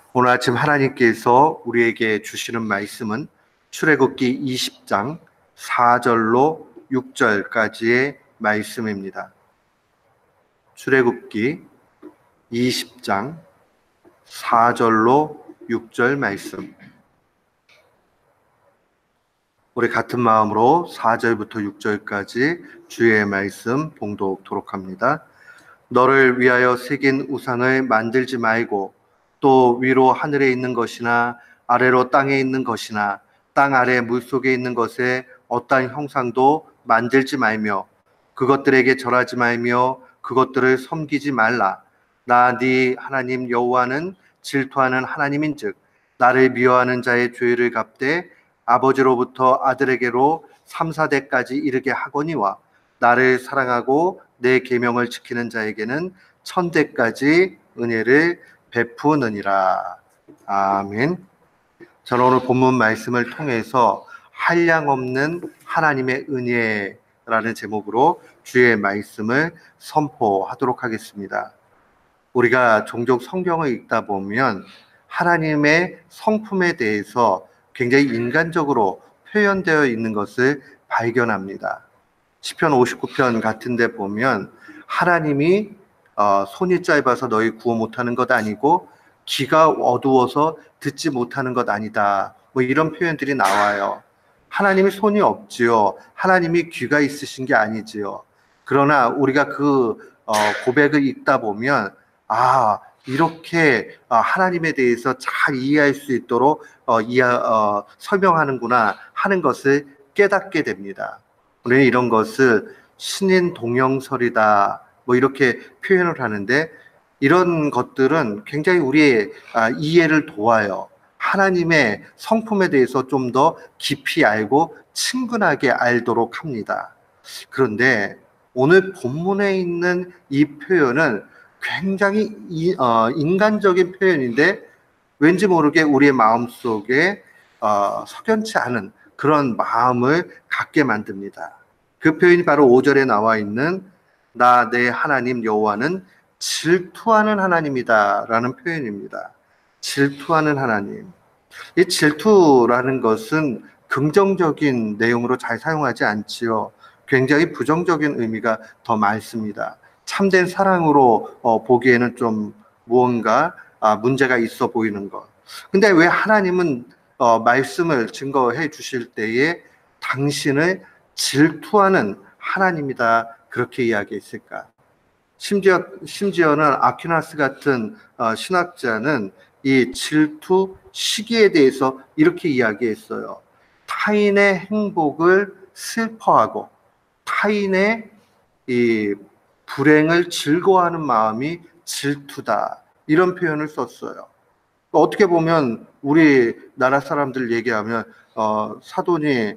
오늘 아침 하나님께서 우리에게 주시는 말씀은 출애굽기 20장 4절로 6절까지의 말씀입니다. 출애굽기 20장 4절로 6절 말씀. 우리 같은 마음으로 4절부터 6절까지 주의 말씀 봉독토록 합니다. 너를 위하여 새긴 우상을 만들지 말고 또 위로 하늘에 있는 것이나 아래로 땅에 있는 것이나 땅 아래 물속에 있는 것에 어떠한 형상도 만들지 말며 그것들에게 절하지 말며 그것들을 섬기지 말라. 나 네 하나님 여호와는 질투하는 하나님인즉 나를 미워하는 자의 죄를 갚되 아버지로부터 아들에게로 3, 4대까지 이르게 하거니와 나를 사랑하고 내 계명을 지키는 자에게는 1000대까지 은혜를 베푸느니라. 아멘. 저는 오늘 본문 말씀을 통해서 한량없는 하나님의 은혜라는 제목으로 주의 말씀을 선포하도록 하겠습니다. 우리가 종종 성경을 읽다 보면 하나님의 성품에 대해서 굉장히 인간적으로 표현되어 있는 것을 발견합니다. 시편 59편 같은 데 보면 하나님이 손이 짧아서 너희 구호 못하는 것 아니고 귀가 어두워서 듣지 못하는 것 아니다. 뭐 이런 표현들이 나와요. 하나님이 손이 없지요. 하나님이 귀가 있으신 게 아니지요. 그러나 우리가 그 고백을 읽다 보면 이렇게 하나님에 대해서 잘 이해할 수 있도록 설명하는구나 하는 것을 깨닫게 됩니다. 우리는 이런 것을 신인 동영설이다 뭐 이렇게 표현을 하는데 이런 것들은 굉장히 우리의 이해를 도와요. 하나님의 성품에 대해서 좀 더 깊이 알고 친근하게 알도록 합니다. 그런데 오늘 본문에 있는 이 표현은 굉장히 인간적인 표현인데 왠지 모르게 우리의 마음속에 석연치 않은 그런 마음을 갖게 만듭니다. 그 표현이 바로 5절에 나와 있는 나 내 하나님 여호와는 질투하는 하나님이다 라는 표현입니다. 질투하는 하나님. 이 질투라는 것은 긍정적인 내용으로 잘 사용하지 않지요. 굉장히 부정적인 의미가 더 많습니다. 참된 사랑으로 보기에는 좀 무언가 문제가 있어 보이는 것. 근데 왜 하나님은 말씀을 증거해 주실 때에 당신을 질투하는 하나님이다 그렇게 이야기했을까? 심지어는 아퀴나스 같은 신학자는 이 질투 시기에 대해서 이렇게 이야기했어요. 타인의 행복을 슬퍼하고 타인의 이 불행을 즐거워하는 마음이 질투다. 이런 표현을 썼어요. 어떻게 보면 우리나라 사람들 얘기하면 사돈이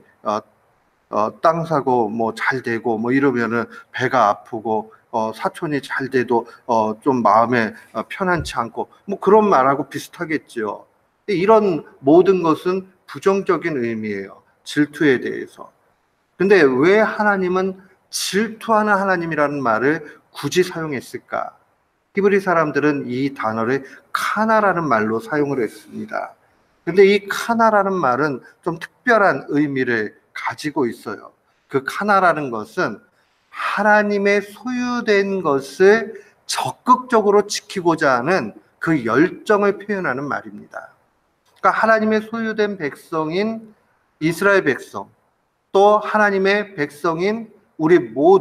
땅 사고 뭐 잘 되고 뭐 이러면은 배가 아프고 사촌이 잘 돼도 좀 마음에 편안치 않고 뭐 그런 말하고 비슷하겠죠. 이런 모든 것은 부정적인 의미예요. 질투에 대해서. 근데 왜 하나님은 질투하는 하나님이라는 말을 굳이 사용했을까? 히브리 사람들은 이 단어를 카나라는 말로 사용을 했습니다. 근데 이 카나라는 말은 좀 특별한 의미를 가지고 있어요. 그 카나라는 것은 하나님의 소유된 것을 적극적으로 지키고자 하는 그 열정을 표현하는 말입니다. 그러니까 하나님의 소유된 백성인 이스라엘 백성, 또 하나님의 백성인 우리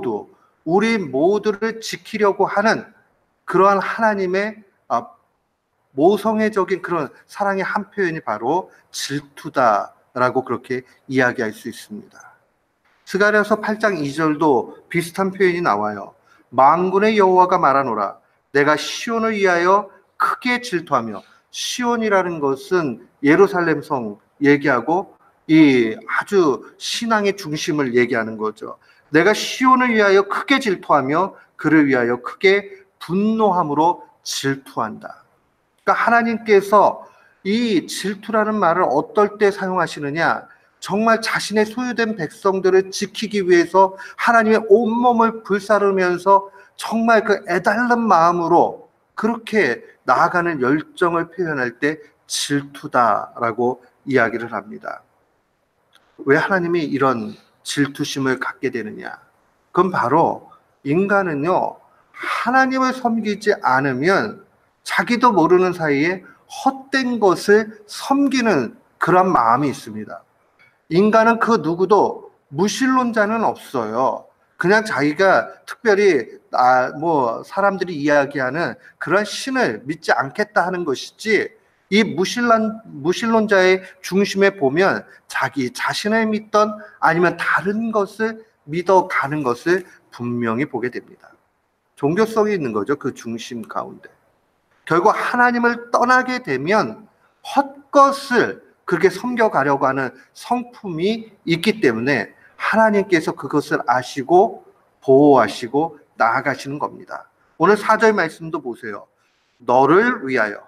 모두를 지키려고 하는 그러한 하나님의 모성애적인 그런 사랑의 한 표현이 바로 질투다라고 그렇게 이야기할 수 있습니다. 스가랴서 8장 2절도 비슷한 표현이 나와요. 만군의 여호와가 말하노라 내가 시온을 위하여 크게 질투하며, 시온이라는 것은 예루살렘 성 얘기하고 이 아주 신앙의 중심을 얘기하는 거죠. 내가 시온을 위하여 크게 질투하며 그를 위하여 크게 분노함으로 질투한다. 그러니까 하나님께서 이 질투라는 말을 어떨 때 사용하시느냐, 정말 자신의 소유된 백성들을 지키기 위해서 하나님의 온몸을 불사르면서 정말 그 애달른 마음으로 그렇게 나아가는 열정을 표현할 때 질투다라고 이야기를 합니다. 왜 하나님이 이런 질투심을 갖게 되느냐? 그건 바로 인간은요, 하나님을 섬기지 않으면 자기도 모르는 사이에 헛된 것을 섬기는 그런 마음이 있습니다. 인간은 그 누구도 무신론자는 없어요. 그냥 자기가 특별히 사람들이 이야기하는 그런 신을 믿지 않겠다 하는 것이지, 이 무신론자의 중심에 보면 자기 자신을 믿던 아니면 다른 것을 믿어가는 것을 분명히 보게 됩니다. 종교성이 있는 거죠. 그 중심 가운데. 결국 하나님을 떠나게 되면 헛것을 그렇게 섬겨가려고 하는 성품이 있기 때문에 하나님께서 그것을 아시고 보호하시고 나아가시는 겁니다. 오늘 4절 말씀도 보세요. 너를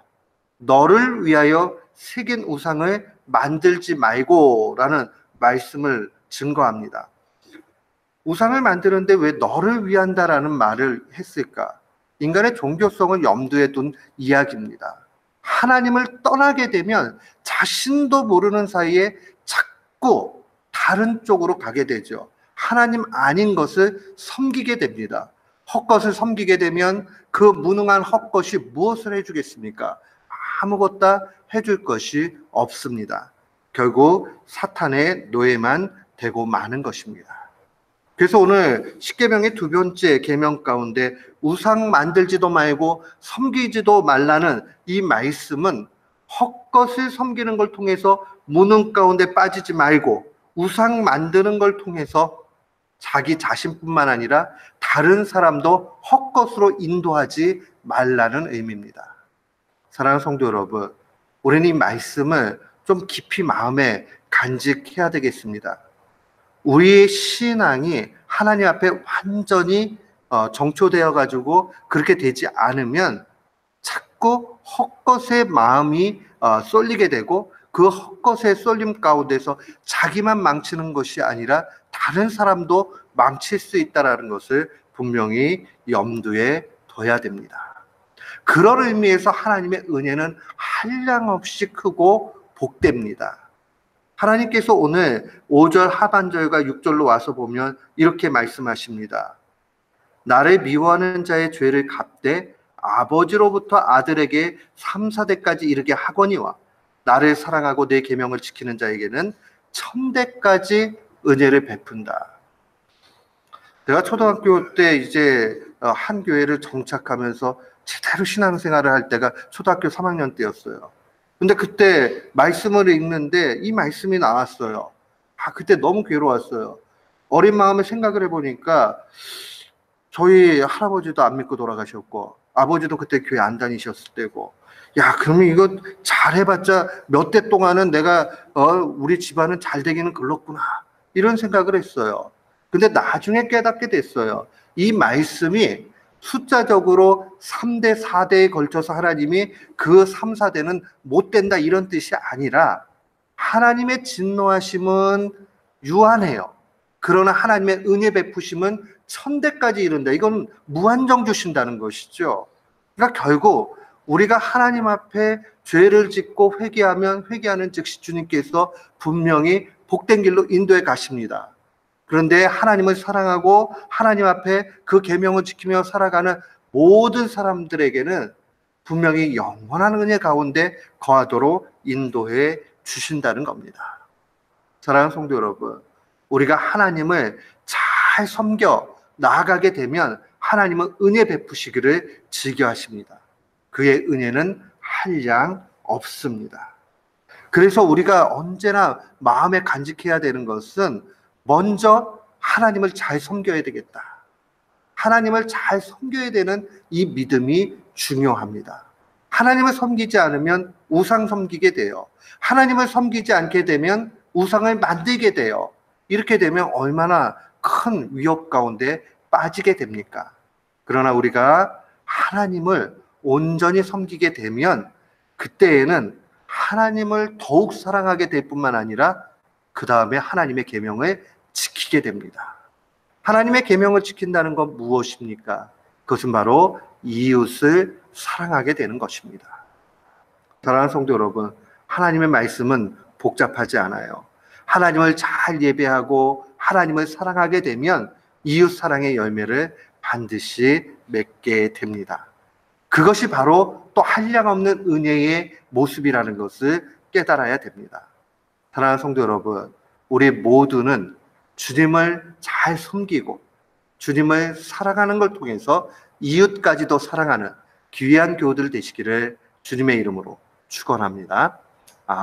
위하여 새긴 우상을 만들지 말고 라는 말씀을 증거합니다. 우상을 만드는데 왜 너를 위한다라는 말을 했을까? 인간의 종교성을 염두에 둔 이야기입니다. 하나님을 떠나게 되면 자신도 모르는 사이에 자꾸 다른 쪽으로 가게 되죠. 하나님 아닌 것을 섬기게 됩니다. 헛것을 섬기게 되면 그 무능한 헛것이 무엇을 해주겠습니까? 아무것도 해줄 것이 없습니다. 결국 사탄의 노예만 되고 마는 것입니다. 그래서 오늘 십계명의 두 번째 계명 가운데 우상 만들지도 말고 섬기지도 말라는 이 말씀은 헛것을 섬기는 걸 통해서 무능 가운데 빠지지 말고 우상 만드는 걸 통해서 자기 자신뿐만 아니라 다른 사람도 헛것으로 인도하지 말라는 의미입니다. 사랑하는 성도 여러분, 우리는 이 말씀을 좀 깊이 마음에 간직해야 되겠습니다. 우리의 신앙이 하나님 앞에 완전히 정초되어 가지고 그렇게 되지 않으면 자꾸 헛것의 마음이 쏠리게 되고 그 헛것의 쏠림 가운데서 자기만 망치는 것이 아니라 다른 사람도 망칠 수 있다는 것을 분명히 염두에 둬야 됩니다. 그런 의미에서 하나님의 은혜는 한량없이 크고 복됩니다. 하나님께서 오늘 5절 하반절과 6절로 와서 보면 이렇게 말씀하십니다. 나를 미워하는 자의 죄를 갚되 아버지로부터 아들에게 3, 4대까지 이르게 하거니와 나를 사랑하고 내 계명을 지키는 자에게는 1000대까지 은혜를 베푼다. 내가 초등학교 때 이제 한 교회를 정착하면서 제대로 신앙생활을 할 때가 초등학교 3학년 때였어요. 근데 그때 말씀을 읽는데 이 말씀이 나왔어요. 그때 너무 괴로웠어요. 어린 마음에 생각을 해보니까 저희 할아버지도 안 믿고 돌아가셨고 아버지도 그때 교회 안 다니셨을 때고, 야, 그러면 이거 잘해봤자 몇 대 동안은 내가 우리 집안은 잘 되기는 글렀구나, 이런 생각을 했어요. 근데 나중에 깨닫게 됐어요. 이 말씀이 숫자적으로 3대, 4대에 걸쳐서 하나님이 그 3, 4대는 못 된다 이런 뜻이 아니라 하나님의 진노하심은 유한해요. 그러나 하나님의 은혜 베푸심은 1000대까지 이른다. 이건 무한정 주신다는 것이죠. 그러니까 결국 우리가 하나님 앞에 죄를 짓고 회개하면 회개하는 즉시 주님께서 분명히 복된 길로 인도해 가십니다. 그런데 하나님을 사랑하고 하나님 앞에 그 계명을 지키며 살아가는 모든 사람들에게는 분명히 영원한 은혜 가운데 거하도록 인도해 주신다는 겁니다. 사랑하는 성도 여러분, 우리가 하나님을 잘 섬겨 나아가게 되면 하나님은 은혜 베푸시기를 즐겨하십니다. 그의 은혜는 한량 없습니다. 그래서 우리가 언제나 마음에 간직해야 되는 것은 먼저 하나님을 잘 섬겨야 되겠다. 하나님을 잘 섬겨야 되는 이 믿음이 중요합니다. 하나님을 섬기지 않으면 우상 섬기게 돼요. 하나님을 섬기지 않게 되면 우상을 만들게 돼요. 이렇게 되면 얼마나 큰 위협 가운데 빠지게 됩니까? 그러나 우리가 하나님을 온전히 섬기게 되면 그때에는 하나님을 더욱 사랑하게 될 뿐만 아니라 그 다음에 하나님의 계명을 지키게 됩니다. 하나님의 계명을 지킨다는 건 무엇입니까? 그건 그것은 바로 이웃을 사랑하게 되는 것입니다. 사랑하는 성도 여러분, 하나님의 말씀은 복잡하지 않아요. 하나님을 잘 예배하고 하나님을 사랑하게 되면 이웃 사랑의 열매를 반드시 맺게 됩니다. 그것이 바로 또 한량없는 은혜의 모습이라는 것을 깨달아야 됩니다. 사랑하는 성도 여러분, 우리 모두는 주님을 잘 섬기고 주님을 사랑하는 걸 통해서 이웃까지도 사랑하는 귀한 교우들 되시기를 주님의 이름으로 축원합니다.